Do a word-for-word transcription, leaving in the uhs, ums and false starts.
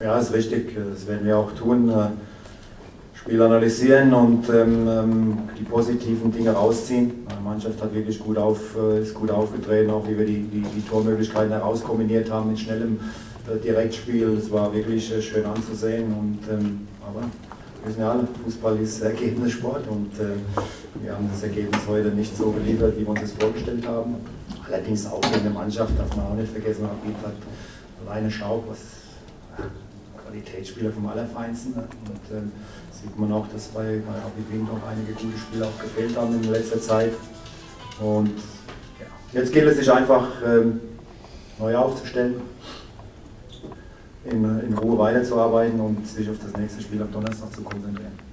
Ja, ist richtig. Das werden wir auch tun. Spiel analysieren und ähm, die positiven Dinge rausziehen. Die Mannschaft hat wirklich gut auf, ist gut aufgetreten, auch wie wir die, die, die Tormöglichkeiten herauskombiniert haben mit schnellem äh, Direktspiel. Es war wirklich äh, schön anzusehen. Und, ähm, aber wir wissen ja alle, Fußball ist Ergebnissport und äh, wir haben das Ergebnis heute nicht so geliefert, wie wir uns das vorgestellt haben. Allerdings auch in der Mannschaft, darf man auch nicht vergessen, Rapid hat alleine Schaub, was Qualitätsspieler vom Allerfeinsten. Und ähm, sieht man auch, dass bei, bei Rapid Wien doch einige gute Spieler auch gefehlt haben in letzter Zeit. Und ja, jetzt gilt es sich einfach ähm, neu aufzustellen, in, in Ruhe weiterzuarbeiten und sich auf das nächste Spiel am Donnerstag zu konzentrieren.